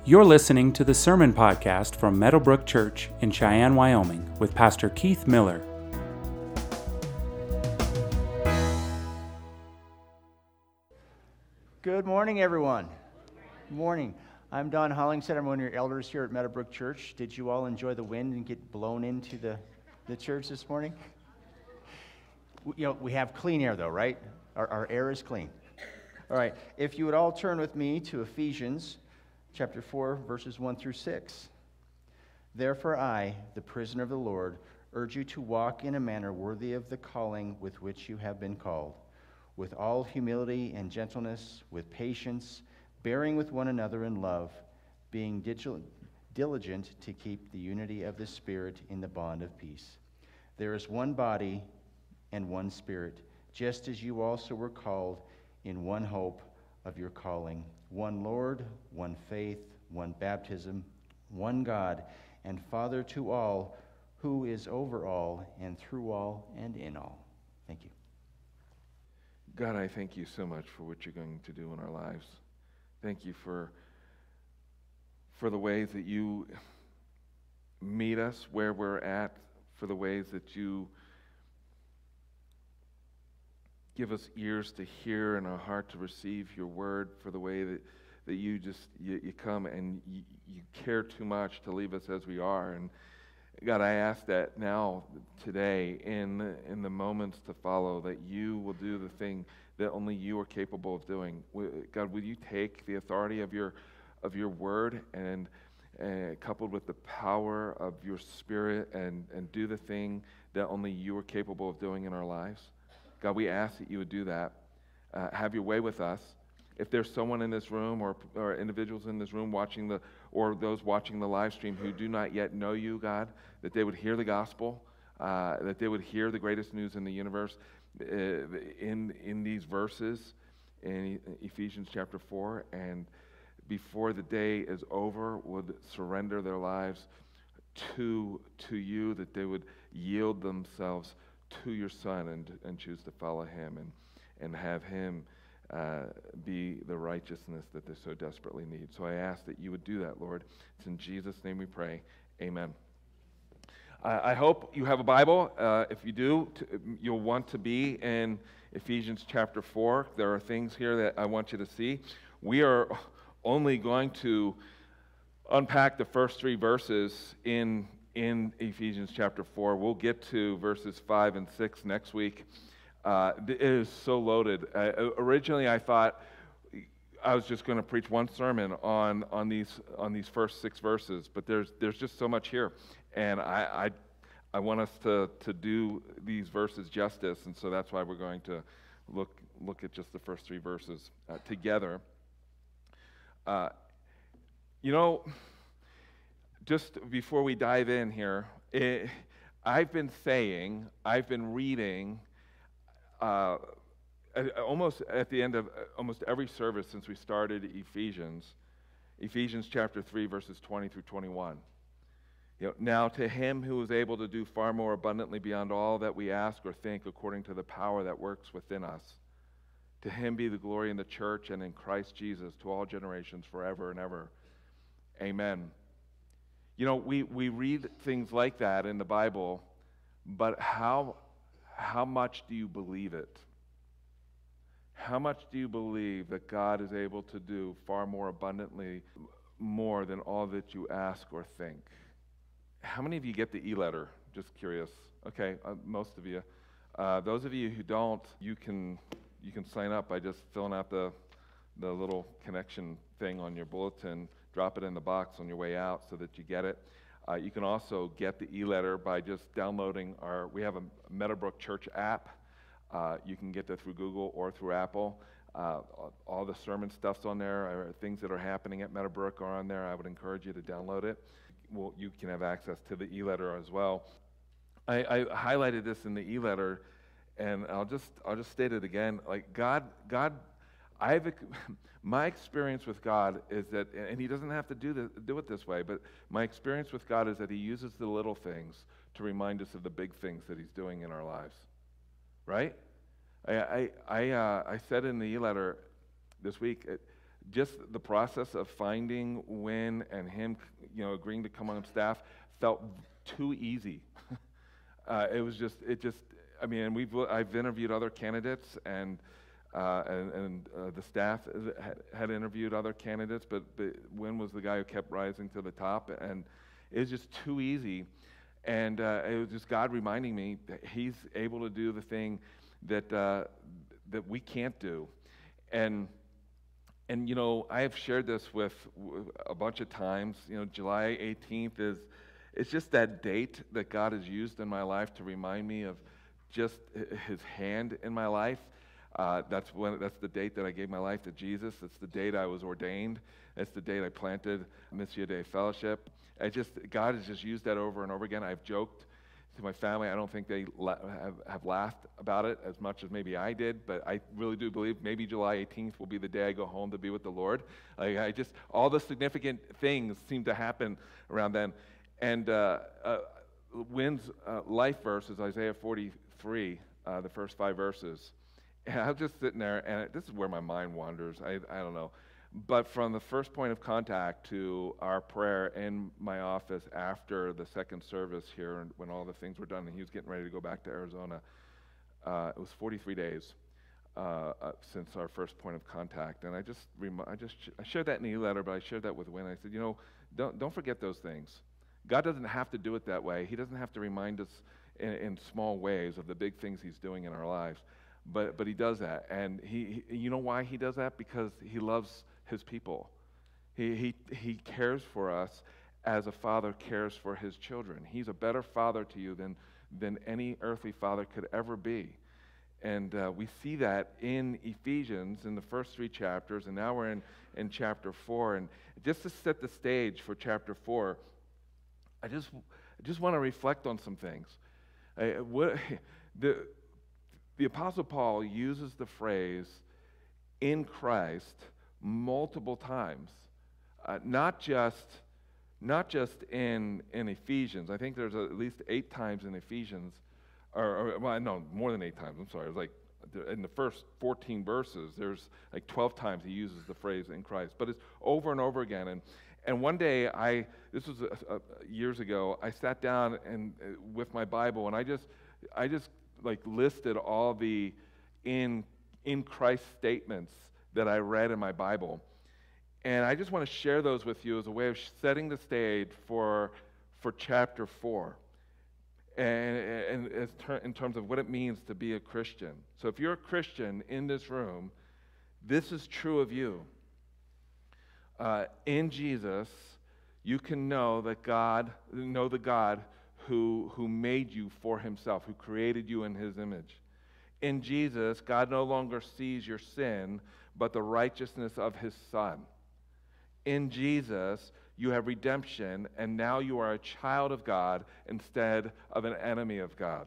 You're listening to the Sermon Podcast from Meadowbrook Church in Cheyenne, Wyoming, with Pastor Keith Miller. Good morning, everyone. Good morning. I'm Don Hollingshead. I'm one of your elders here at Meadowbrook Church. Did you all enjoy the wind and get blown into the church this morning? We have clean air, though, right? Our air is clean. All right. If you would all turn with me to Ephesians chapter 4, verses 1 through 6. Therefore I, the prisoner of the Lord, urge you to walk in a manner worthy of the calling with which you have been called, with all humility and gentleness, with patience, bearing with one another in love, being diligent to keep the unity of the Spirit in the bond of peace. There is one body and one Spirit, just as you also were called in one hope of your calling, one Lord, one faith, one baptism, one God, and Father to all, who is over all, and through all, and in all. Thank you. God, I thank you so much for what you're going to do in our lives. Thank you for the ways that you meet us where we're at, for the ways that you give us ears to hear and a heart to receive your word, for the way that you come and you care too much to leave us as we are. And God, I ask that now, today, in the moments to follow, that you will do the thing that only you are capable of doing. God, will you take the authority of your word and coupled with the power of your Spirit and do the thing that only you are capable of doing in our lives? God, we ask that you would do that. Have your way with us. If there's someone in this room or individuals in this room or those watching the live stream who do not yet know you, God, that they would hear the gospel, that they would hear the greatest news in the universe in these verses in Ephesians chapter 4, and before the day is over would surrender their lives to you, that they would yield themselves to your Son and choose to follow him and have him be the righteousness that they so desperately need. So I ask that you would do that, Lord. It's in Jesus' name we pray. Amen. I hope you have a Bible. If you do, you'll want to be in Ephesians chapter 4. There are things here that I want you to see. We are only going to unpack the first three verses in Ephesians chapter 4. We'll get to verses 5 and 6 next week. It is so loaded. Originally, I thought I was just going to preach one sermon on these first 6 verses, but there's just so much here, and I want us to do these verses justice, and so that's why we're going to look at just the first 3 verses together. Just before we dive in here, I've been reading almost at the end of almost every service since we started Ephesians chapter 3, verses 20 through 21. Now to him who is able to do far more abundantly beyond all that we ask or think, according to the power that works within us, to him be the glory in the church and in Christ Jesus to all generations forever and ever. Amen. We read things like that in the Bible, but how much do you believe it? How much do you believe that God is able to do far more abundantly, more than all that you ask or think? How many of you get the e-letter? Just curious. Okay, most of you. Those of you who don't, you can sign up by just filling out the little connection thing on your bulletin. Drop it in the box on your way out so that you get it. You can also get the e-letter by just downloading we have a Meadowbrook Church app. You can get that through Google or through Apple. All the sermon stuff's on there. Things that are happening at Meadowbrook are on there. I would encourage you to download it. Well, you can have access to the e-letter as well. I highlighted this in the e-letter, and I'll just state it again. Like God, my experience with God is that, and he doesn't have to do it this way, but my experience with God is that he uses the little things to remind us of the big things that he's doing in our lives, right? I said in the e-letter this week, just the process of finding Win and him, agreeing to come on staff felt too easy. I've interviewed other candidates, and the staff had interviewed other candidates, but Win was the guy who kept rising to the top, and it was just too easy. And it was just God reminding me that He's able to do the thing that we can't do. And I have shared this with a bunch of times. July 18th it's just that date that God has used in my life to remind me of just His hand in my life. That's the date that I gave my life to Jesus. It's the date I was ordained. It's the date I planted Missio Dei Fellowship. God has just used that over and over again. I've joked to my family. I don't think they have laughed about it as much as maybe I did, but I really do believe maybe July 18th will be the day I go home to be with the Lord. All the significant things seem to happen around then. And Win's life verse is Isaiah 43, the first 5 verses. And I was just sitting there, and this is where my mind wanders. I don't know. But from the first point of contact to our prayer in my office after the second service here, and when all the things were done and he was getting ready to go back to Arizona, it was 43 days since our first point of contact. And I shared that in the e-letter, but I shared that with Win. I said, don't forget those things. God doesn't have to do it that way. He doesn't have to remind us in small ways of the big things He's doing in our lives. But He does that. And he you know why He does that? Because He loves His people. He cares for us as a father cares for his children. He's a better father to you than any earthly father could ever be. And we see that in Ephesians in the first 3 chapters, and now we're in chapter 4. And just to set the stage for chapter 4, I just want to reflect on some things. The Apostle Paul uses the phrase "in Christ" multiple times, not just in Ephesians. I think there's at least 8 times in Ephesians, more than 8 times. I'm sorry. It was like in the first 14 verses, there's like 12 times he uses the phrase "in Christ," but it's over and over again. And one day, this was years ago, I sat down and with my Bible, and I just like listed all the in Christ statements that I read in my Bible. And I just want to share those with you as a way of setting the stage for chapter 4 and in terms of what it means to be a Christian. So if you're a Christian in this room, this is true of you. In Jesus, you can know the God who made you for Himself, who created you in His image. In Jesus, God no longer sees your sin, but the righteousness of His Son. In Jesus, you have redemption, and now you are a child of God instead of an enemy of God.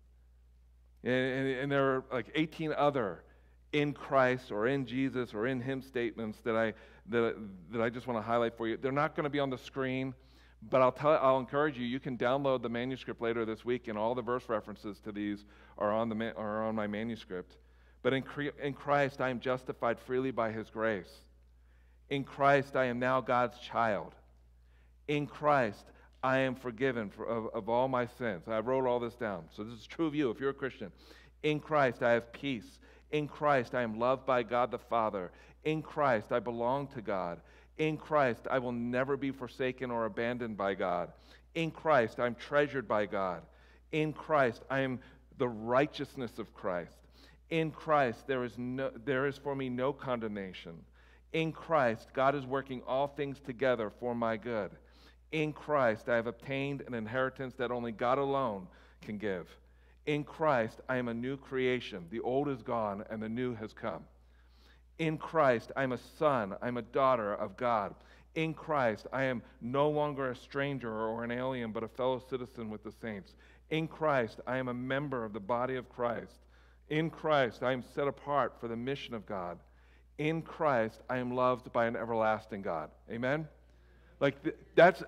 And there are like 18 other "in Christ" or "in Jesus" or "in Him" statements that I just want to highlight for you. They're not going to be on the screen, but I'll encourage you. You can download the manuscript later this week, and all the verse references to these are on my manuscript. But in Christ, I am justified freely by His grace. In Christ, I am now God's child. In Christ, I am forgiven of all my sins. I wrote all this down. So this is true of you if you're a Christian. In Christ, I have peace. In Christ, I am loved by God the Father. In Christ, I belong to God. In Christ, I will never be forsaken or abandoned by God. In Christ, I'm treasured by God. In Christ, I am the righteousness of Christ. In Christ, there is for me no condemnation. In Christ, God is working all things together for my good. In Christ, I have obtained an inheritance that only God alone can give. In Christ, I am a new creation. The old is gone and the new has come. In Christ, I am a son, I am a daughter of God. In Christ, I am no longer a stranger or an alien, but a fellow citizen with the saints. In Christ, I am a member of the body of Christ. In Christ, I am set apart for the mission of God. In Christ, I am loved by an everlasting God. Amen? That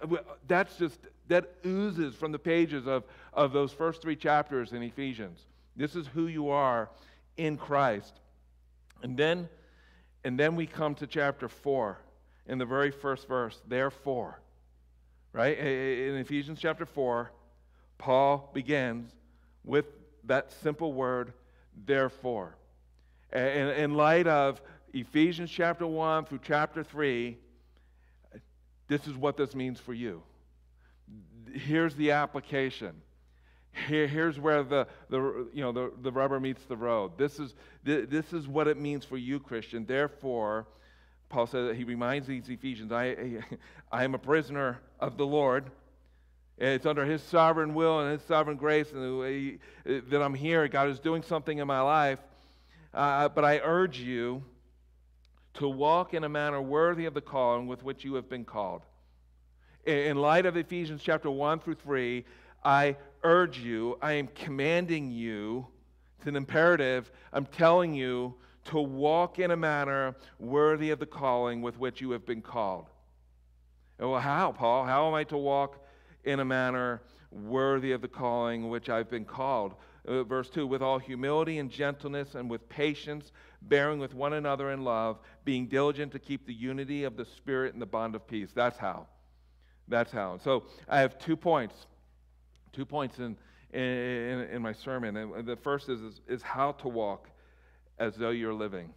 oozes from the pages of those first 3 chapters in Ephesians. This is who you are in Christ. And then And then we come to chapter 4 in the very first verse, therefore. Right? In Ephesians chapter 4, Paul begins with that simple word, therefore. And in light of Ephesians chapter 1 through chapter 3, this is what this means for you. Here's the application. Here's where the rubber meets the road. This is what it means for you, Christian. Therefore, Paul says, he reminds these Ephesians, I am a prisoner of the Lord. It's under His sovereign will and His sovereign grace that I'm here. God is doing something in my life. But I urge you to walk in a manner worthy of the calling with which you have been called. In light of Ephesians chapter 1 through 3, I urge you, I am commanding you, it's an imperative, I'm telling you to walk in a manner worthy of the calling with which you have been called. Well, how, Paul? How am I to walk in a manner worthy of the calling which I've been called? Verse 2, with all humility and gentleness and with patience, bearing with one another in love, being diligent to keep the unity of the Spirit in the bond of peace. That's how. That's how. So I have 2 points. 2 points in my sermon. And the first is how to walk as though you're living.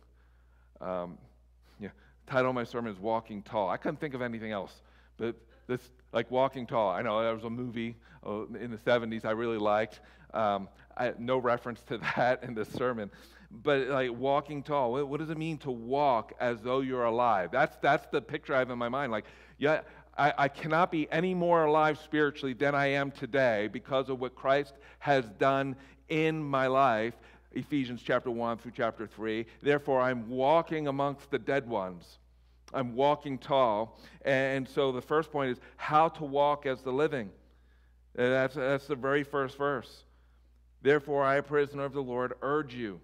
Title of my sermon is Walking Tall. I couldn't think of anything else, but this, like Walking Tall. I know there was a movie in the 70s I really liked. No reference to that in this sermon. But like walking tall, what does it mean to walk as though you're alive? That's the picture I have in my mind. Like, yeah, I cannot be any more alive spiritually than I am today because of what Christ has done in my life. Ephesians chapter 1 through chapter 3. Therefore, I'm walking amongst the dead ones. I'm walking tall. And so the first point is how to walk as the living. That's the very first verse. Therefore, I, a prisoner of the Lord, urge you.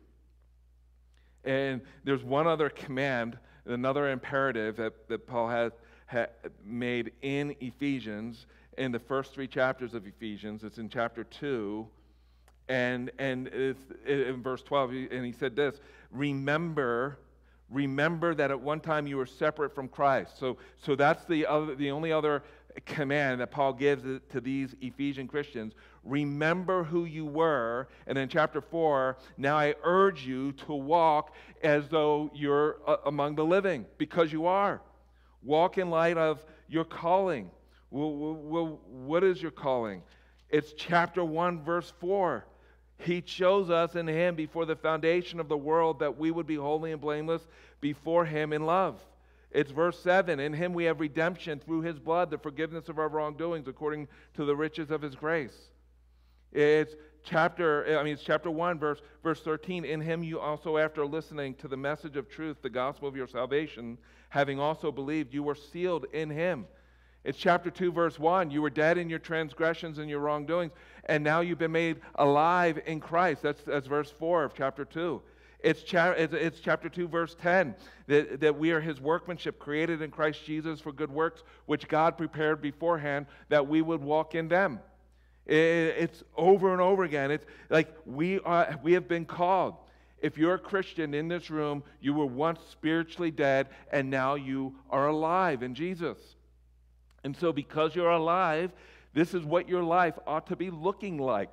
And there's one other command, another imperative that Paul has made in Ephesians, in the first 3 chapters of Ephesians. It's in chapter 2, and it's in verse 12, and he said this, remember that at one time you were separate from Christ. So that's the only other command that Paul gives to these Ephesian Christians. Remember who you were. And in chapter 4, now I urge you to walk as though you're among the living, because you are. Walk in light of your calling. Well, what is your calling? It's chapter 1, verse 4. He chose us in Him before the foundation of the world that we would be holy and blameless before Him in love. It's verse 7. In Him we have redemption through His blood, the forgiveness of our wrongdoings according to the riches of His grace. It's chapter 1, verse 13. In Him you also, after listening to the message of truth, the gospel of your salvation, having also believed, you were sealed in Him. It's chapter 2, verse 1. You were dead in your transgressions and your wrongdoings, and now you've been made alive in Christ. That's verse 4 of chapter 2. It's chapter 2, verse 10, that we are His workmanship, created in Christ Jesus for good works, which God prepared beforehand that we would walk in them. It's over and over again. It's like we have been called. If you're a Christian in this room, you were once spiritually dead, and now you are alive in Jesus. And so because you're alive, this is what your life ought to be looking like.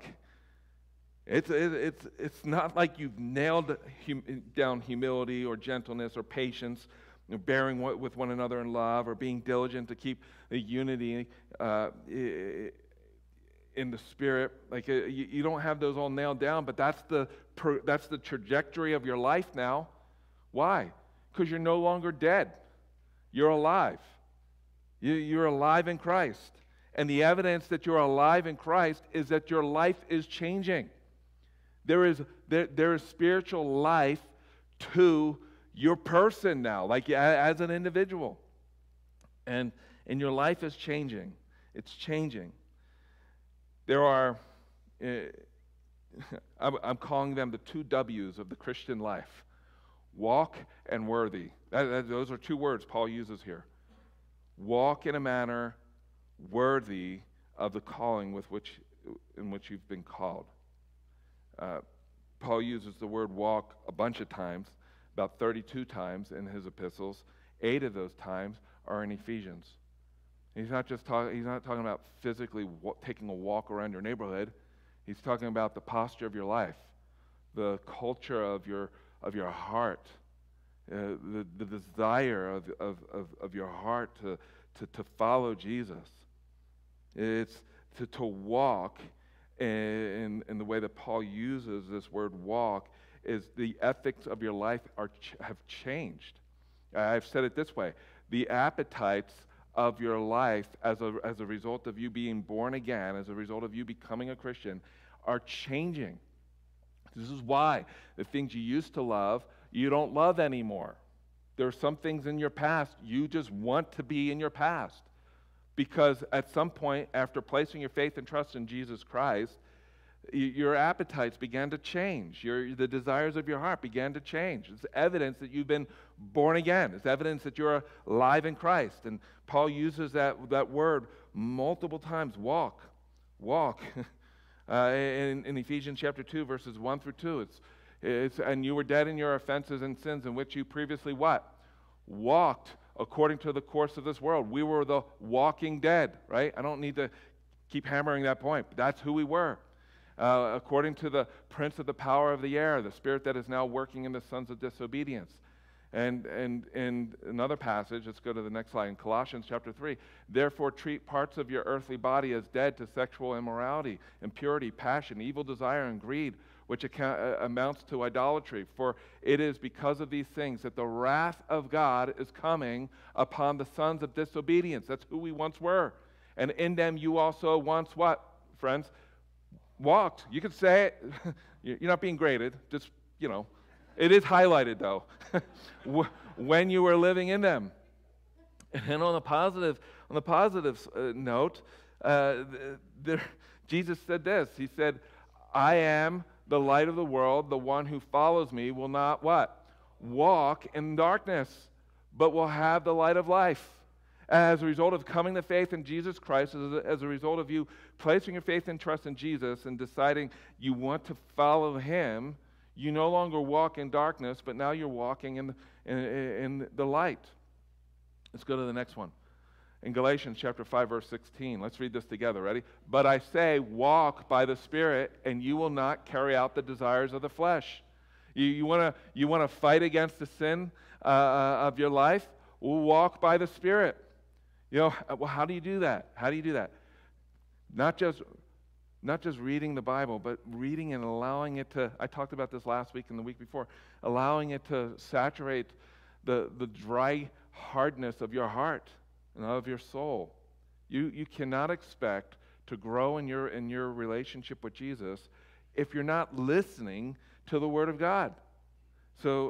It's not like you've nailed down humility or gentleness or patience, bearing with one another in love, or being diligent to keep the unity in the Spirit. Like you don't have those all nailed down, but that's the trajectory of your life now. Why? Because you're no longer dead. You're alive. You're alive in Christ. And the evidence that you're alive in Christ is that your life is changing. There is spiritual life to your person now, like as an individual. And your life is changing. It's changing. There are, I'm calling them the 2 W's of the Christian life. Walk and worthy. Those are 2 words Paul uses here. Walk in a manner worthy of the calling in which you've been called. Paul uses the word walk a bunch of times, about 32 times in his epistles. 8 of those times are in Ephesians. He's not talking about physically taking a walk around your neighborhood. He's talking about the posture of your life, the culture of your heart, the desire of your heart to follow Jesus. It's to walk in the way that Paul uses this word walk, is the ethics of your life have changed. I've said it this way: the appetites of your life as a result of you being born again, as a result of you becoming a Christian, are changing. This is why the things you used to love, you don't love anymore. There are some things in your past you just want to be in your past, because at some point, after placing your faith and trust in Jesus Christ, your appetites began to change. The desires of your heart began to change. It's evidence that you've been born again. It's evidence that you're alive in Christ. And Paul uses that word multiple times, walk. In Ephesians chapter 2, verses 1 through 2, it's and you were dead in your offenses and sins in which you previously what? Walked according to the course of this world. We were the walking dead, right? I don't need to keep hammering that point, but that's who we were. According to the prince of the power of the air, the spirit that is now working in the sons of disobedience. And in another passage, let's go to the next slide, in Colossians chapter 3, therefore treat parts of your earthly body as dead to sexual immorality, impurity, passion, evil desire, and greed, which amounts to idolatry. For it is because of these things that the wrath of God is coming upon the sons of disobedience. That's who we once were. And in them you also once what, friends? Walked. You could say it. You're not being graded. Just, it is highlighted, though, when you were living in them. And on the positive note, Jesus said this. He said, I am the light of the world. The one who follows me will not what? Walk in darkness, but will have the light of life. As a result of coming to faith in Jesus Christ, as a result of you placing your faith and trust in Jesus and deciding you want to follow Him, you no longer walk in darkness, but now you're walking in the light. Let's go to the next one. In Galatians chapter 5, verse 16. Let's read this together. Ready? But I say, walk by the Spirit, and you will not carry out the desires of the flesh. You want to fight against the sin of your life? Well, walk by the Spirit. Well, how do you do that? How do you do that? Not just reading the Bible, but reading and allowing it to, I talked about this last week and the week before, allowing it to saturate the dry hardness of your heart and of your soul. You cannot expect to grow in your relationship with Jesus if you're not listening to the Word of God. So,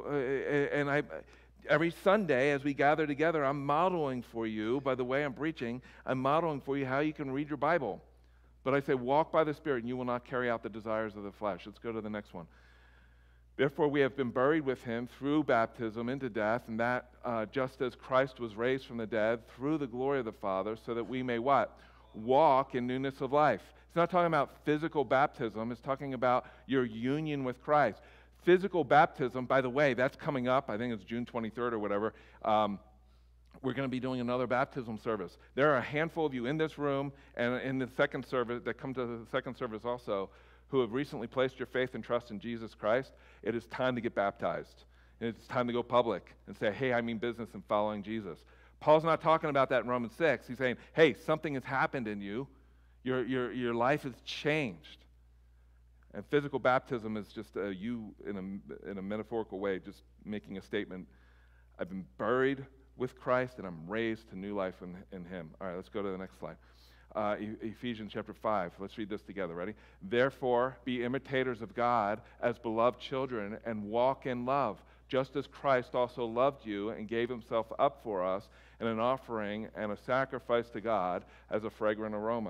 every Sunday, as we gather together, I'm modeling for you, by the way I'm preaching, I'm modeling for you how you can read your Bible. But I say, walk by the Spirit, and you will not carry out the desires of the flesh. Let's go to the next one. Therefore, we have been buried with Him through baptism into death, and that just as Christ was raised from the dead through the glory of the Father, so that we may what? Walk in newness of life. It's not talking about physical baptism. It's talking about your union with Christ. Physical baptism, by the way, that's coming up. I think it's June 23rd or whatever. We're going to be doing another baptism service. There are a handful of you in this room and in the second service that come to the second service also who have recently placed your faith and trust in Jesus Christ. It is time to get baptized. And it's time to go public and say, hey, I mean business in following Jesus. Paul's not talking about that in Romans 6. He's saying, hey, something has happened in you. Your life has changed. And physical baptism is just you in a metaphorical way, just making a statement. I've been buried with Christ and I'm raised to new life in Him. All right, let's go to the next slide. Ephesians chapter 5. Let's read this together. Ready? Therefore, be imitators of God as beloved children and walk in love, just as Christ also loved you and gave Himself up for us in an offering and a sacrifice to God as a fragrant aroma.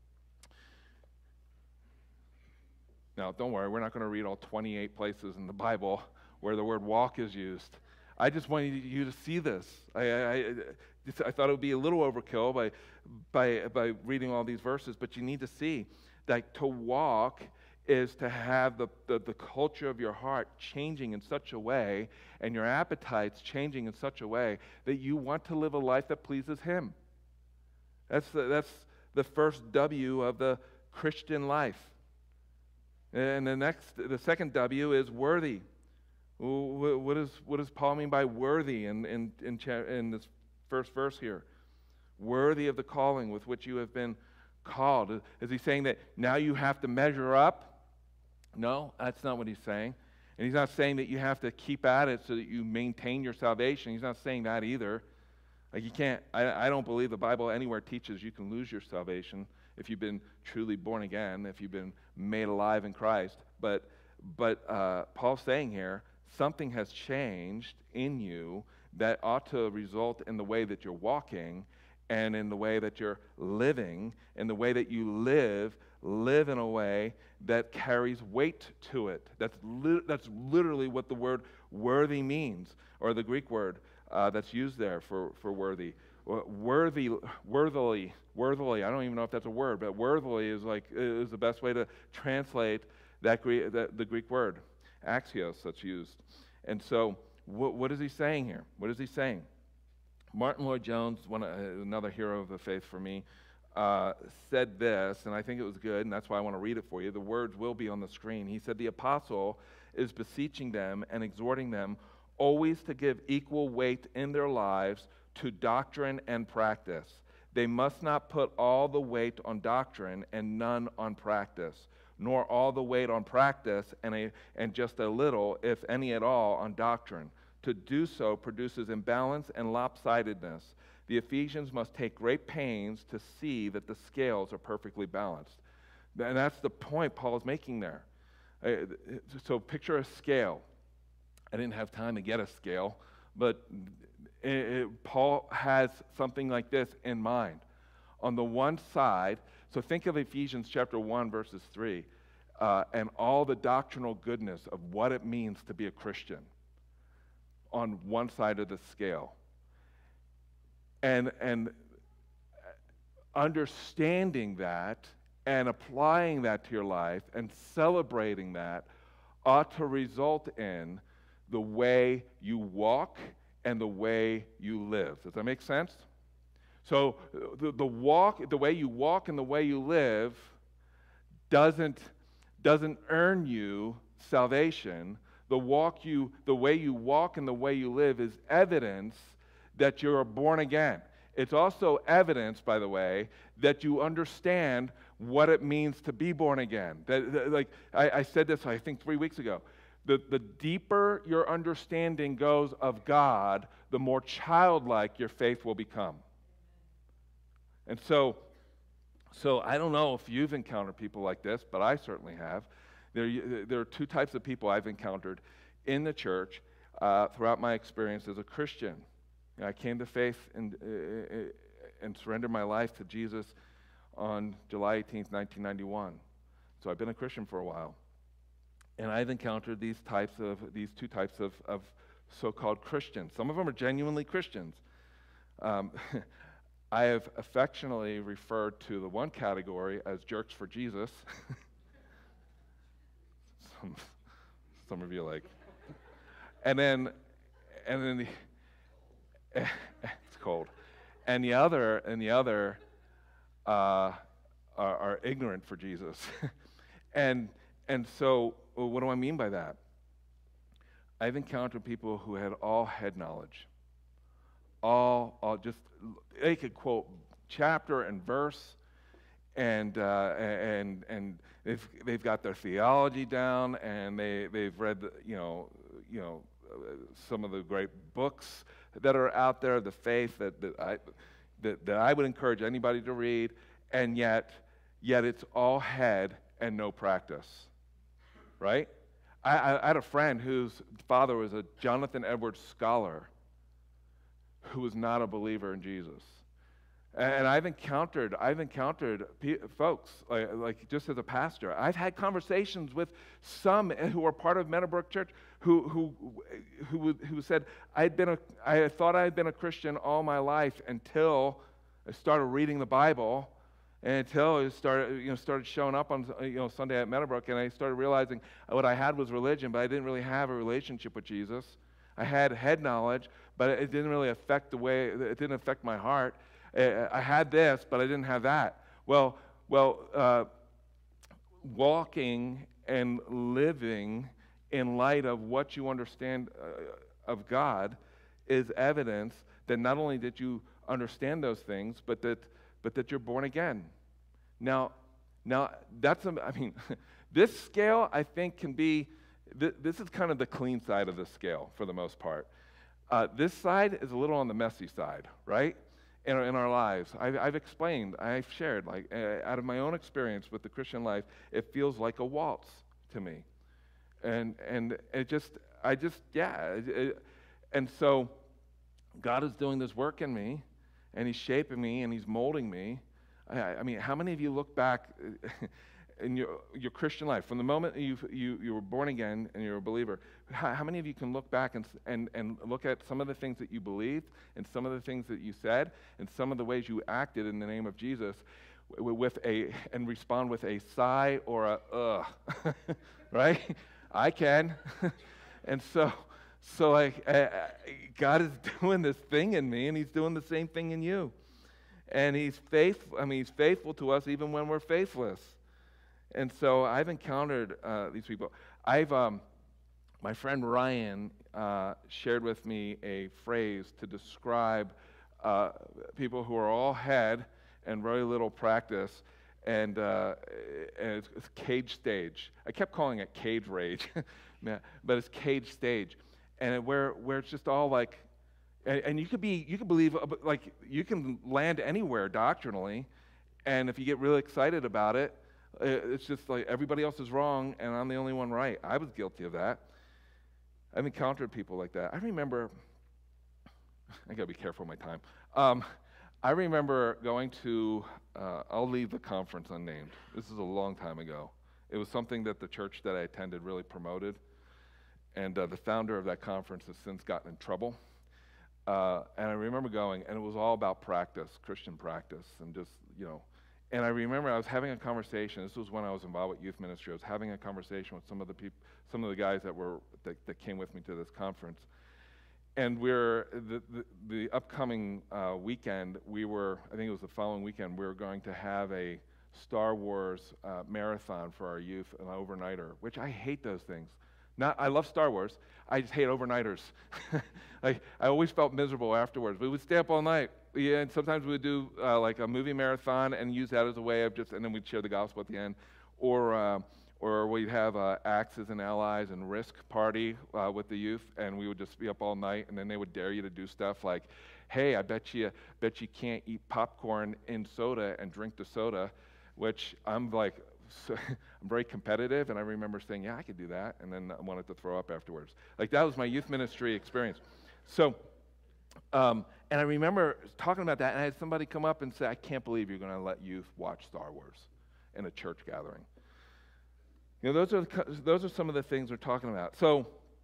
Now, don't worry, we're not going to read all 28 places in the Bible where the word walk is used. I just wanted you to see this. I thought it would be a little overkill by reading all these verses, but you need to see that to walk is to have the culture of your heart changing in such a way, and your appetites changing in such a way that you want to live a life that pleases Him. That's the first W of the Christian life. And the second W is worthy. What does Paul mean by worthy in this first verse here? Worthy of the calling with which you have been called. Is he saying that now you have to measure up? No, that's not what he's saying. And he's not saying that you have to keep at it so that you maintain your salvation. He's not saying that either. Like you can't, I don't believe the Bible anywhere teaches you can lose your salvation if you've been truly born again, if you've been made alive in Christ. But Paul's saying here, something has changed in you that ought to result in the way that you're walking and in the way that you're living, in the way that you live in a way that carries weight to it. That's literally what the word worthy means, or the Greek word that's used there for worthy. Worthily, I don't even know if that's a word, but worthily is the best way to translate the Greek word, axios, that's used. And so, what is he saying here? What is he saying? Martin Lloyd-Jones, another hero of the faith for me, said this, and I think it was good, and that's why I want to read it for you. The words will be on the screen. He said, "The apostle is beseeching them and exhorting them always to give equal weight in their lives to doctrine and practice. They must not put all the weight on doctrine and none on practice, nor all the weight on practice and just a little, if any at all, on doctrine. To do so produces imbalance and lopsidedness. The Ephesians must take great pains to see that the scales are perfectly balanced." And that's the point Paul is making there. So picture a scale. I didn't have time to get a scale, but Paul has something like this in mind. On the one side, so think of Ephesians chapter 1, verses 3, and all the doctrinal goodness of what it means to be a Christian on one side of the scale. And understanding that and applying that to your life and celebrating that ought to result in the way you walk and the way you live. Does that make sense? So the way you walk and the way you live doesn't earn you salvation. The way you walk and the way you live is evidence that you're born again. It's also evidence, by the way, that you understand what it means to be born again. I said this, I think, 3 weeks ago. The deeper your understanding goes of God, the more childlike your faith will become. And so I don't know if you've encountered people like this, but I certainly have. There are two types of people I've encountered in the church throughout my experience as a Christian. I came to faith and surrendered my life to Jesus on July 18th, 1991. So I've been a Christian for a while. And I've encountered these two types of so-called Christians. Some of them are genuinely Christians. I have affectionately referred to the one category as jerks for Jesus. Some of you are like, and then it's cold, and the other are ignorant for Jesus, and so what do I mean by that? I've encountered people who had all head knowledge, all just they could quote chapter and verse, and they've got their theology down, and they've read some of the great books that are out there, the faith that I would encourage anybody to read, and yet it's all head and no practice, right? I had a friend whose father was a Jonathan Edwards scholar who was not a believer in Jesus. And I've encountered folks, like just as a pastor, I've had conversations with some who are part of Meadowbrook Church who said, I thought I had been a Christian all my life until I started reading the Bible, And until it started showing up on Sunday at Meadowbrook, and I started realizing what I had was religion, but I didn't really have a relationship with Jesus. I had head knowledge, but it didn't really affect it didn't affect my heart. I had this, but I didn't have that. Well, walking and living in light of what you understand of God is evidence that not only did you understand those things, but that you're born again. Now that's this scale I think can be. This is kind of the clean side of the scale for the most part. This side is a little on the messy side, right? In our lives, I've explained, I've shared, like out of my own experience with the Christian life, it feels like a waltz to me, and and so God is doing this work in me, and He's shaping me, and He's molding me. I mean, how many of you look back in your Christian life, from the moment you were born again and you're a believer, how many of you can look back and look at some of the things that you believed and some of the things that you said and some of the ways you acted in the name of Jesus and respond with a sigh or a ugh, right? I can. And so God is doing this thing in me, and He's doing the same thing in you. And He's faithful. He's faithful to us even when we're faithless. And so I've encountered these people. My friend Ryan shared with me a phrase to describe people who are all head and very little practice, and it's cage stage. I kept calling it cage rage, but it's cage stage, and where it's just all like, and you could believe, like, you can land anywhere doctrinally, and if you get really excited about it, it's just like everybody else is wrong and I'm the only one right. I was guilty of that. I've encountered people like that. I remember, I gotta be careful with my time. I remember going to, I'll leave the conference unnamed. This is a long time ago. It was something that the church that I attended really promoted, and the founder of that conference has since gotten in trouble. And I remember going, and it was all about practice, Christian practice, and just, And I remember I was having a conversation. This was when I was involved with youth ministry. I was having a conversation with some of the guys that came with me to this conference. And the upcoming weekend, I think it was the following weekend, we were going to have a Star Wars marathon for our youth, an overnighter, which I hate those things. I love Star Wars. I just hate overnighters. I always felt miserable afterwards. We would stay up all night. Yeah, and sometimes we would do like a movie marathon and use that as a way of and then we'd share the gospel at the end. Or we'd have Axes and Allies and Risk party with the youth, and we would just be up all night, and then they would dare you to do stuff like, hey, I bet you can't eat popcorn in soda and drink the soda, which I'm like, I'm very competitive, and I remember saying, yeah, I could do that, and then I wanted to throw up afterwards. Like, that was my youth ministry experience. So, and I remember talking about that, and I had somebody come up and say, I can't believe you're going to let youth watch Star Wars in a church gathering. Those are some of the things we're talking about. So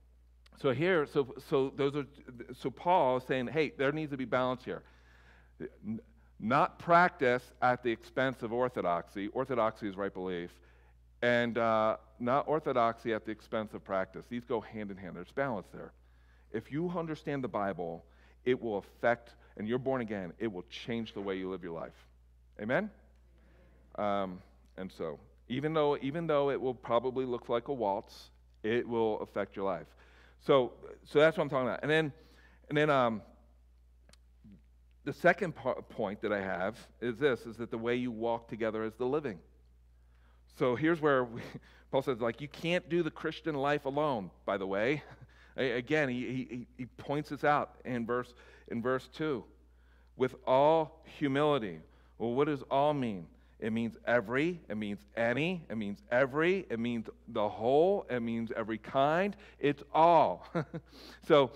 Paul is saying, hey, there needs to be balance here. Not practice at the expense of orthodoxy. Orthodoxy is right belief. And not orthodoxy at the expense of practice. These go hand in hand. There's balance there. If you understand the Bible, it will affect, and you're born again, it will change the way you live your life. Amen? And so, even though it will probably look like a waltz, it will affect your life. So that's what I'm talking about. And then the second point that I have is that the way you walk together is the living. So here's where Paul says, like, you can't do the Christian life alone, by the way. Again, he points this out in verse 2. With all humility. Well, what does all mean? It means every, it means any, it means every, it means the whole, it means every kind. It's all. So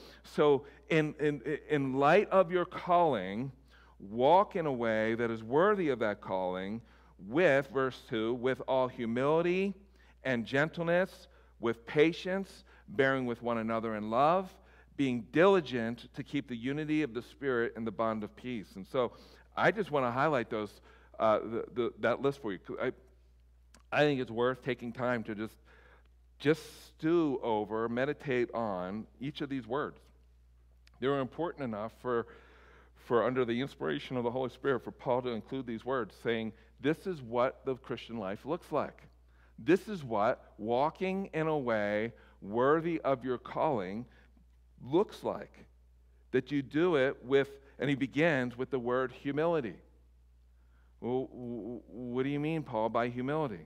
in light of your calling, walk in a way that is worthy of that calling with, verse 2, with all humility and gentleness, with patience, bearing with one another in love, being diligent to keep the unity of the Spirit in the bond of peace. And so I just want to highlight those that list for you. I think it's worth taking time to just stew over, meditate on each of these words. They're important enough for under the inspiration of the Holy Spirit for Paul to include these words, saying, this is what the Christian life looks like. This is what walking in a way worthy of your calling looks like. That you do it with, and he begins with the word humility. Well, what do you mean, Paul, by humility?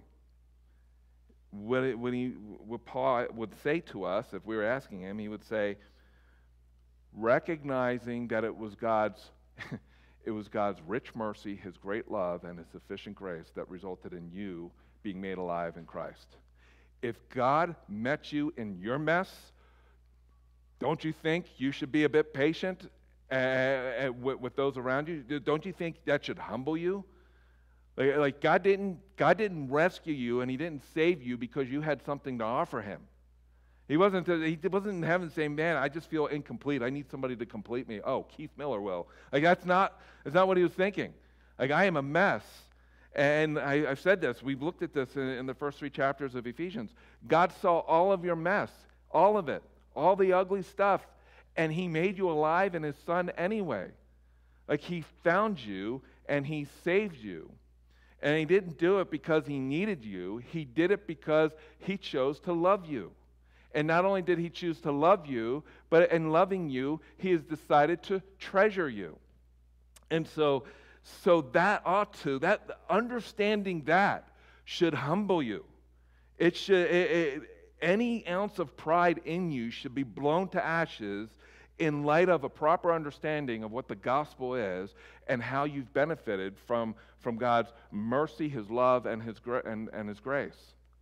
What Paul would say to us, if we were asking him, he would say, recognizing that it was God's rich mercy, his great love, and his sufficient grace that resulted in you being made alive in Christ. If God met you in your mess, don't you think you should be a bit patient with those around you? Don't you think that should humble you? Like God didn't rescue you and he didn't save you because you had something to offer him. He wasn't in heaven saying, man, I just feel incomplete. I need somebody to complete me. Oh, Keith Miller will. Like that's not what he was thinking. Like I am a mess. And I've said this. We've looked at this in the first 3 chapters of Ephesians. God saw all of your mess, all of it, all the ugly stuff, and he made you alive in his Son anyway. Like he found you and he saved you. And he didn't do it because he needed you. He did it because he chose to love you. And not only did he choose to love you, but in loving you, he has decided to treasure you. And so understanding that should humble you. It should, any ounce of pride in you should be blown to ashes in light of a proper understanding of what the gospel is and how you've benefited from God's mercy, his love, and his grace.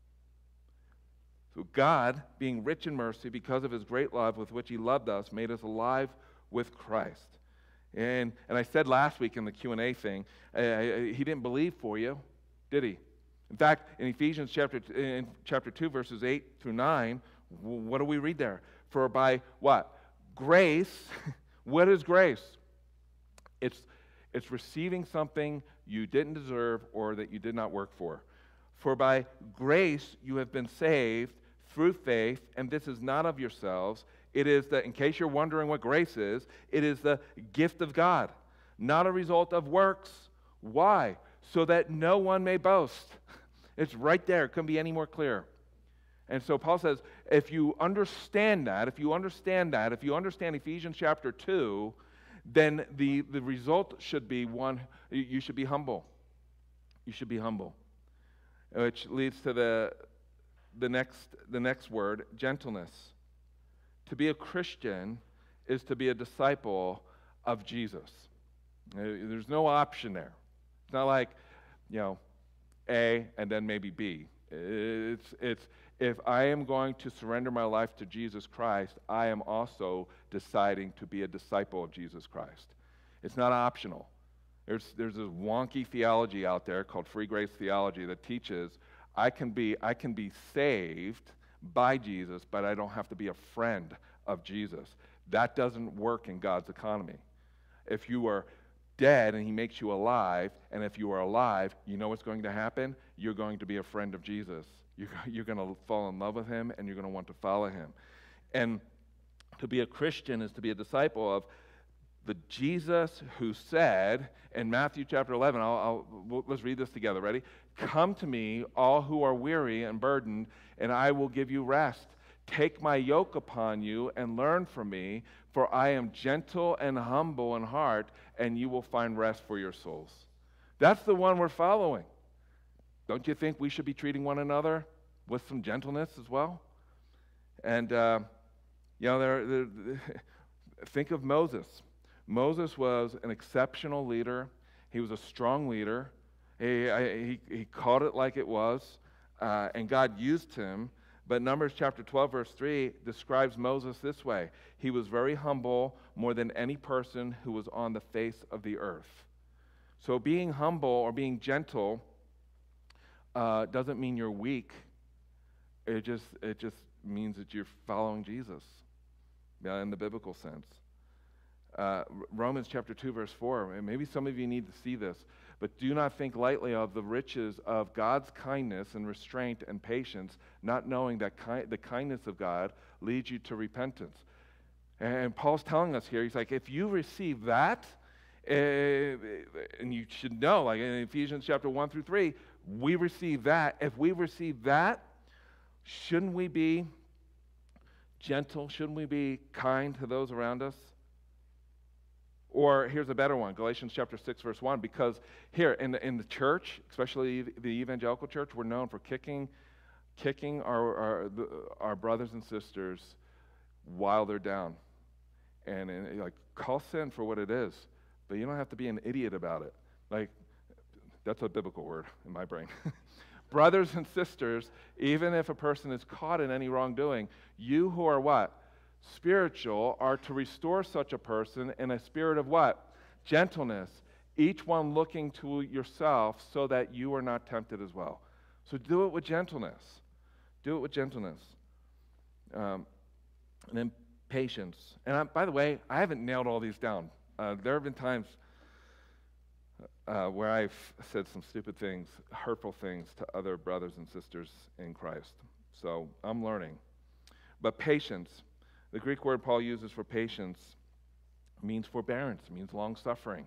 So God, being rich in mercy because of his great love with which he loved us, made us alive with Christ. And I said last week in the Q&A thing, he didn't believe for you, did he? In fact, in Ephesians chapter 2, verses 8 through 9, what do we read there? For by what? Grace. What is grace? It's receiving something you didn't deserve or that you did not work for. For by grace you have been saved through faith, and this is not of yourselves. It is the, in case you're wondering what grace is, it is the gift of God, not a result of works. Why? So that no one may boast. It's right there. It couldn't be any more clear. And so Paul says, if you understand Ephesians chapter 2, then the result should be one, you should be humble. You should be humble. Which leads to the next word, gentleness. To be a Christian is to be a disciple of Jesus. There's no option there. It's not like, A and then maybe B. It's if I am going to surrender my life to Jesus Christ, I am also deciding to be a disciple of Jesus Christ. It's not optional. There's this wonky theology out there called free grace theology that teaches I can be saved by Jesus, but I don't have to be a friend of Jesus. That doesn't work in God's economy. If you are dead and he makes you alive, and if you are alive, you know what's going to happen? You're going to be a friend of Jesus. You're going to fall in love with him, and you're going to want to follow him. And to be a Christian is to be a disciple of the Jesus who said in Matthew chapter 11, let's read this together. Ready? Come to me, all who are weary and burdened, and I will give you rest. Take my yoke upon you and learn from me, for I am gentle and humble in heart, and you will find rest for your souls. That's the one we're following. Don't you think we should be treating one another with some gentleness as well? And, think of Moses. Moses was an exceptional leader. He was a strong leader. He called it like it was, and God used him. But Numbers chapter 12, verse 3 describes Moses this way. He was very humble, more than any person who was on the face of the earth. So being humble or being gentle doesn't mean you're weak. It just means that you're following Jesus, in the biblical sense. Romans chapter 2, verse 4, and maybe some of you need to see this, but do not think lightly of the riches of God's kindness and restraint and patience, not knowing that the kindness of God leads you to repentance. And Paul's telling us here, he's like, if you receive that, and you should know, like in Ephesians chapter 1 through 3, we receive that. If we receive that, shouldn't we be gentle? Shouldn't we be kind to those around us? Or here's a better one, Galatians chapter 6, verse 1, because here in the church, especially the evangelical church, we're known for kicking our brothers and sisters while they're down. And like, call sin for what it is, but you don't have to be an idiot about it. Like, that's a biblical word in my brain. Brothers and sisters, even if a person is caught in any wrongdoing, you who are what? Spiritual, are to restore such a person in a spirit of what? Gentleness, each one looking to yourself so that you are not tempted as well. So do it with gentleness. Do it with gentleness. And then patience. And by the way, I haven't nailed all these down. There have been times where I've said some stupid things, hurtful things to other brothers and sisters in Christ. So I'm learning. But patience, the Greek word Paul uses for patience means forbearance, means long-suffering.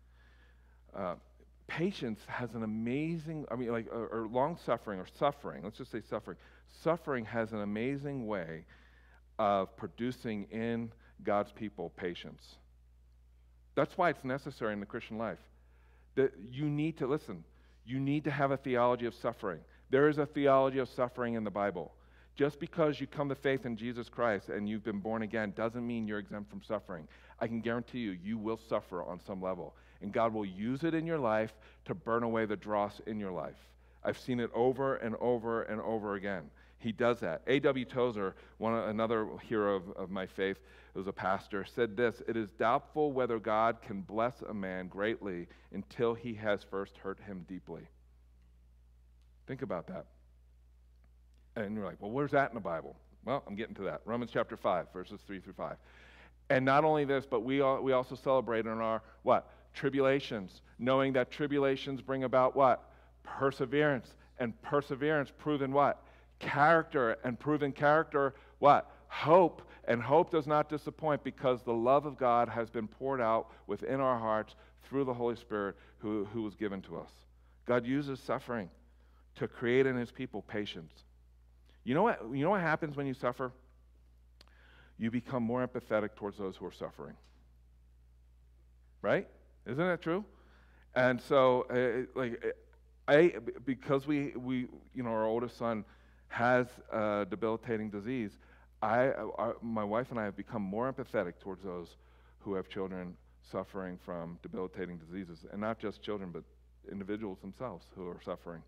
Patience has an amazing, or long-suffering or suffering, let's just say suffering. Suffering has an amazing way of producing in God's people patience. That's why it's necessary in the Christian life. That you need to, listen, you need to have a theology of suffering. There is a theology of suffering in the Bible. Just because you come to faith in Jesus Christ and you've been born again doesn't mean you're exempt from suffering. I can guarantee you, you will suffer on some level. And God will use it in your life to burn away the dross in your life. I've seen it over and over and over again. He does that. A.W. Tozer, another hero of my faith, who's a pastor, said this: "It is doubtful whether God can bless a man greatly until he has first hurt him deeply." Think about that. And you're like, well, where's that in the Bible? Well, I'm getting to that. Romans chapter 5, verses 3 through 5. And not only this, but we also celebrate in our, what? Tribulations, knowing that tribulations bring about what? Perseverance. And perseverance proven what? Character. And proven character, what? Hope. And hope does not disappoint, because the love of God has been poured out within our hearts through the Holy Spirit who was given to us. God uses suffering to create in his people patience. You know what happens when you suffer? You become more empathetic towards those who are suffering. Right? Isn't that true? And so, because we our oldest son has a debilitating disease, my wife and I have become more empathetic towards those who have children suffering from debilitating diseases, and not just children, but individuals themselves who are suffering.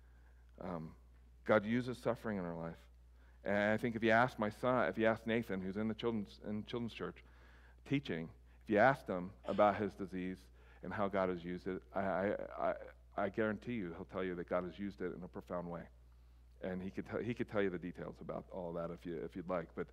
God uses suffering in our life. And I think if you ask Nathan, who's in the children's church teaching, if you asked him about his disease and how God has used it, I guarantee you he'll tell you that God has used it in a profound way. And he could tell you the details about all of that if you'd like. But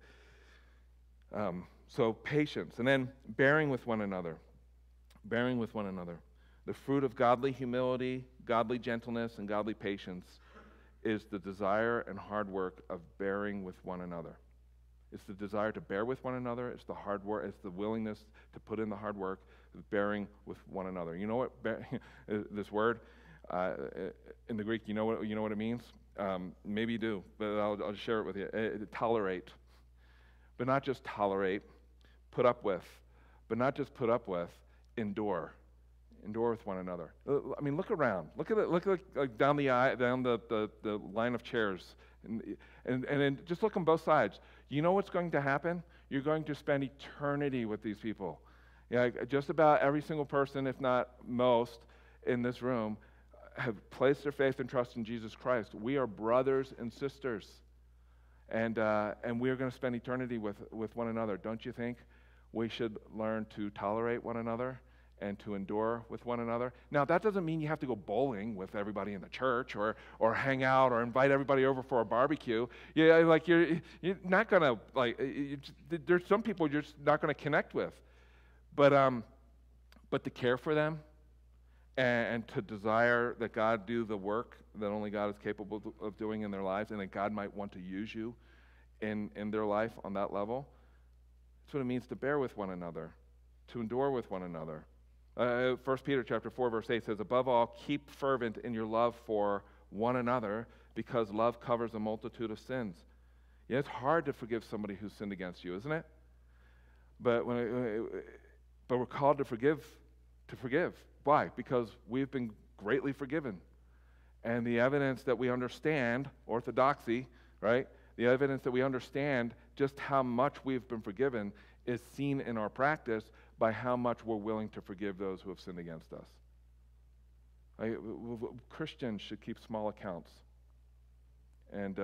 so patience, and then bearing with one another. Bearing with one another. The fruit of godly humility, godly gentleness, and godly patience is the desire and hard work of bearing with one another. It's the desire to bear with one another. It's the hard work. It's the willingness to put in the hard work of bearing with one another. You know what this word in the Greek? You know what it means? Maybe you do, but I'll share it with you. Tolerate, but not just tolerate. Put up with, but not just put up with. Endure. Endure with one another. I mean, look around. Look at down the line of chairs, and then just look on both sides. You know what's going to happen? You're going to spend eternity with these people. Yeah, just about every single person, if not most, in this room have placed their faith and trust in Jesus Christ. We are brothers and sisters, and we are going to spend eternity with one another. Don't you think we should learn to tolerate one another and to endure with one another? Now, that doesn't mean you have to go bowling with everybody in the church or hang out or invite everybody over for a barbecue. Yeah, like you're not gonna there's some people you're just not gonna connect with. But to care for them and to desire that God do the work that only God is capable of doing in their lives, and that God might want to use you in their life on that level. That's what it means to bear with one another, to endure with one another. 1 Peter chapter 4, verse 8 says, above all, keep fervent in your love for one another, because love covers a multitude of sins. Yeah, it's hard to forgive somebody who's sinned against you, isn't it? But we're called to forgive. Why? Because we've been greatly forgiven. And the evidence that we understand, orthodoxy, right? The evidence that we understand just how much we've been forgiven is seen in our practice by how much we're willing to forgive those who have sinned against us. Christians should keep small accounts. And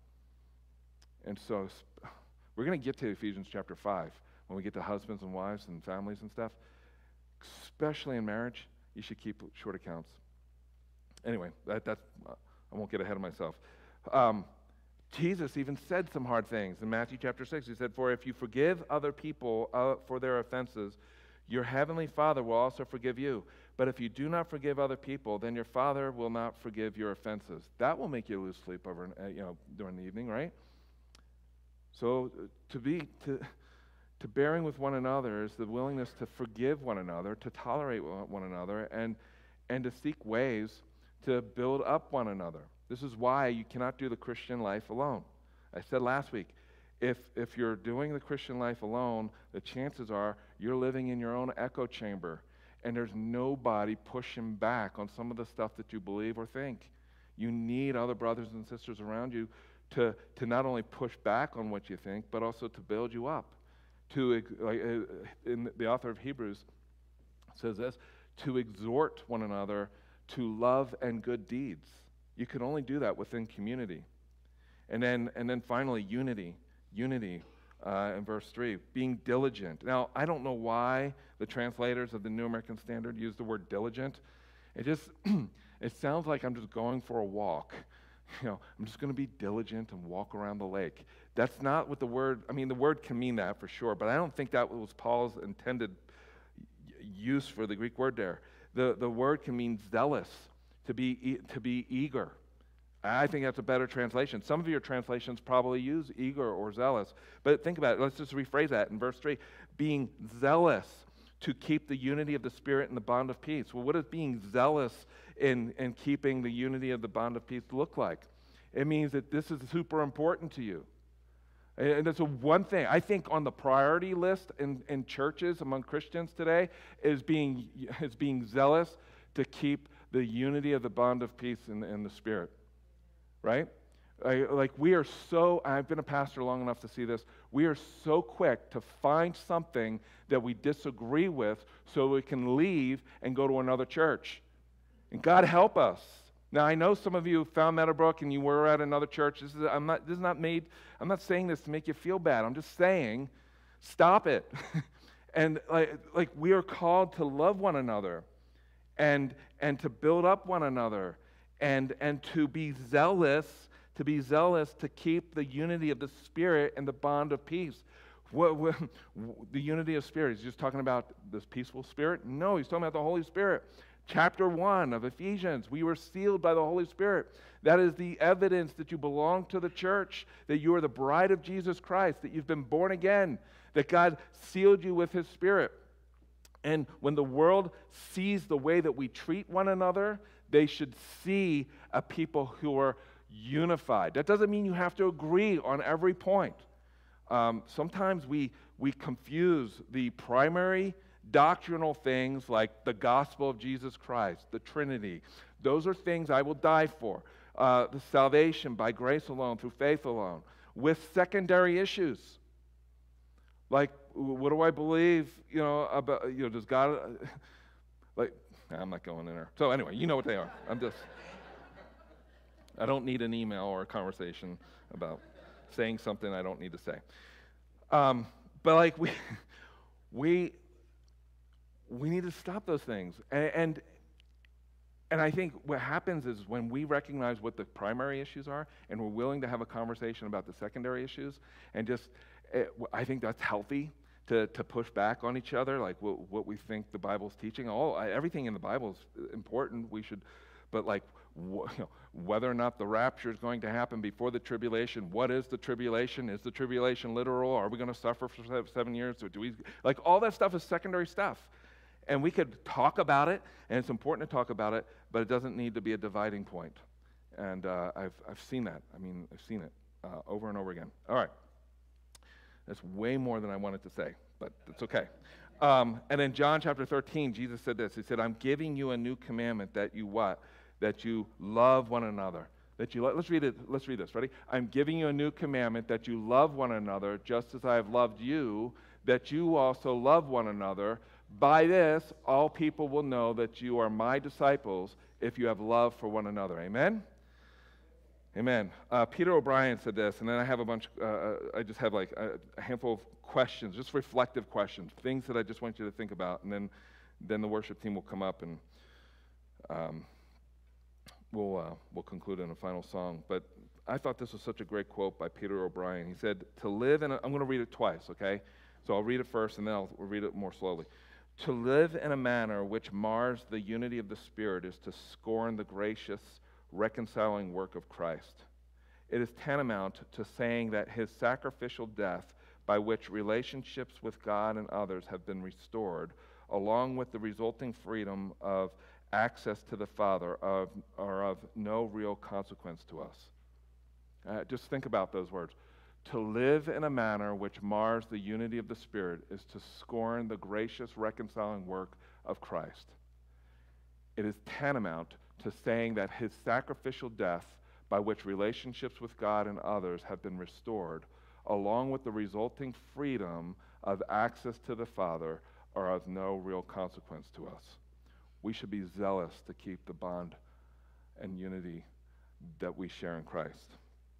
so we're going to get to Ephesians chapter 5 when we get to husbands and wives and families and stuff. Especially in marriage, you should keep short accounts. Anyway, that's I won't get ahead of myself. Jesus even said some hard things in Matthew chapter 6. He said, for if you forgive other people for their offenses, your heavenly Father will also forgive you. But if you do not forgive other people, then your Father will not forgive your offenses. That will make you lose sleep over, during the evening, right? So to bearing with one another is the willingness to forgive one another, to tolerate one another, and to seek ways to build up one another. This is why you cannot do the Christian life alone. I said last week, if you're doing the Christian life alone, the chances are you're living in your own echo chamber, and there's nobody pushing back on some of the stuff that you believe or think. You need other brothers and sisters around you to not only push back on what you think, but also to build you up. In the author of Hebrews says this, to exhort one another to love and good deeds. You can only do that within community. And then finally, unity in verse 3, being diligent. Now, I don't know why the translators of the New American Standard use the word diligent. It sounds like I'm just going for a walk. I'm just going to be diligent and walk around the lake. That's not what the word can mean that for sure, but I don't think that was Paul's intended use for the Greek word there. The word can mean zealous, to be eager. I think that's a better translation. Some of your translations probably use eager or zealous, but think about it. Let's just rephrase that in verse 3. Being zealous to keep the unity of the Spirit and the bond of peace. Well, what does being zealous in keeping the unity of the bond of peace look like? It means that this is super important to you. And that's one thing. I think on the priority list in churches among Christians today is being zealous to keep the unity of the bond of peace in the Spirit. Right? We are so, I've been a pastor long enough to see this, we are so quick to find something that we disagree with so we can leave and go to another church. And God help us. Now, I know some of you found Meadowbrook and you were at another church. I'm not saying this to make you feel bad. I'm just saying, stop it. And we are called to love one another and to build up one another and to be zealous to keep the unity of the Spirit and the bond of peace. The unity of Spirit, he's just talking about this peaceful Spirit? No, he's talking about the Holy Spirit. Chapter 1 of Ephesians, we were sealed by the Holy Spirit. That is the evidence that you belong to the church, that you are the bride of Jesus Christ, that you've been born again, that God sealed you with His Spirit. And when the world sees the way that we treat one another, they should see a people who are unified. That doesn't mean you have to agree on every point. Sometimes we confuse the primary doctrinal things like the gospel of Jesus Christ, the Trinity. Those are things I will die for. The salvation by grace alone, through faith alone, with secondary issues. Like, what do I believe, about, does God, I'm not going in there. So anyway, you know what they are. I don't need an email or a conversation about saying something I don't need to say. But we need to stop those things. And I think what happens is when we recognize what the primary issues are and we're willing to have a conversation about the secondary issues, and I think that's healthy to push back on each other, like what we think the Bible's teaching. Everything in the Bible is important. But like whether or not the rapture is going to happen before the tribulation, what is the tribulation? Is the tribulation literal? Are we going to suffer for 7 years? Or like all that stuff is secondary stuff. And we could talk about it, and it's important to talk about it, but it doesn't need to be a dividing point. And I've seen that. I've seen it over and over again. All right. That's way more than I wanted to say, but it's okay. And then John chapter 13, Jesus said this. He said, I'm giving you a new commandment that you what? That you love one another. Let's read it. Let's read this. Ready? I'm giving you a new commandment that you love one another just as I have loved you, that you also love one another. By this, all people will know that you are my disciples if you have love for one another. Amen? Amen. Peter O'Brien said this, and then I have I just have like a handful of questions, just reflective questions, things that I just want you to think about, and then the worship team will come up and we'll conclude in a final song. But I thought this was such a great quote by Peter O'Brien. He said, I'm going to read it twice, okay? So I'll read it first, and then I'll read it more slowly. To live in a manner which mars the unity of the Spirit is to scorn the gracious, reconciling work of Christ. It is tantamount to saying that his sacrificial death, by which relationships with God and others have been restored, along with the resulting freedom of access to the Father, are of no real consequence to us. Just think about those words. To live in a manner which mars the unity of the Spirit is to scorn the gracious, reconciling work of Christ. It is tantamount to saying that his sacrificial death, by which relationships with God and others have been restored, along with the resulting freedom of access to the Father, are of no real consequence to us. We should be zealous to keep the bond and unity that we share in Christ.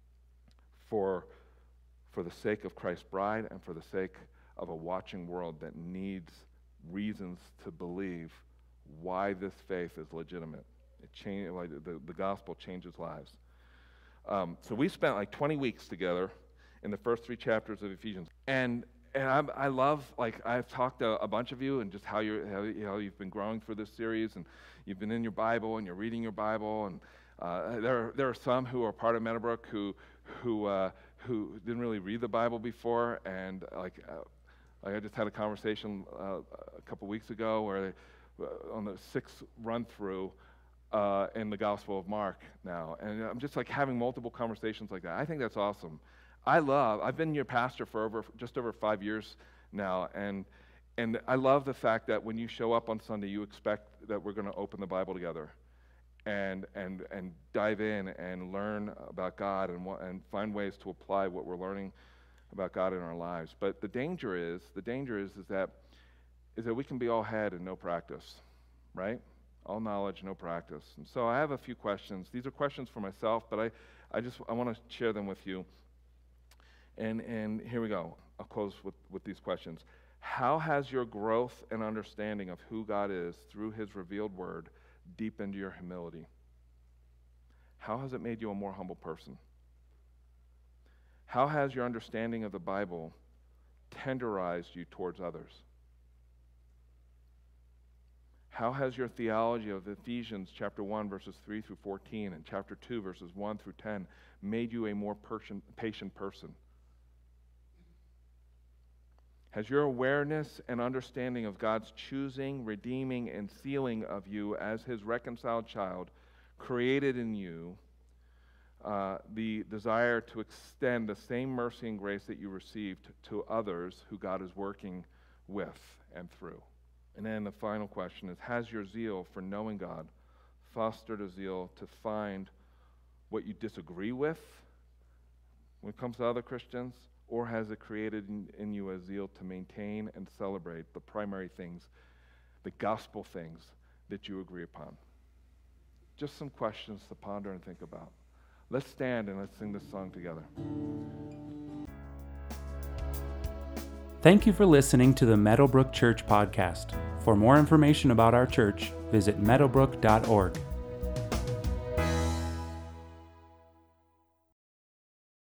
For the sake of Christ's bride and for the sake of a watching world that needs reasons to believe why this faith is legitimate. The gospel changes lives. So we spent like 20 weeks together in the first 3 chapters of Ephesians. And I love, like, I've talked to a bunch of you and just how you've been growing through this series, and you've been in your Bible and you're reading your Bible, and there are some who are part of Meadowbrook who didn't really read the Bible before, and like I just had a conversation a couple weeks ago where on the 6th run through in the Gospel of Mark now, and I'm just like having multiple conversations like that. I think that's awesome. I've been your pastor for just over 5 years now, and I love the fact that when you show up on Sunday, you expect that we're going to open the Bible together and dive in and learn about God and find ways to apply what we're learning about God in our lives. But the danger is that we can be all head and no practice, right? All knowledge, no practice. And so I have a few questions. These are questions for myself, but I want to share them with you. And here we go. I'll close with these questions. How has your growth and understanding of who God is through his revealed word deepened your humility? How has it made you a more humble person? How has your understanding of the Bible tenderized you towards others? How has your theology of Ephesians chapter 1, verses 3 through 14, and chapter 2, verses 1 through 10, made you a more patient person? Has your awareness and understanding of God's choosing, redeeming, and sealing of you as his reconciled child created in you the desire to extend the same mercy and grace that you received to others who God is working with and through? And then the final question is, has your zeal for knowing God fostered a zeal to find what you disagree with when it comes to other Christians? Or has it created in you a zeal to maintain and celebrate the primary things, the gospel things that you agree upon? Just some questions to ponder and think about. Let's stand and let's sing this song together. Thank you for listening to the Meadowbrook Church podcast. For more information about our church, visit meadowbrook.org.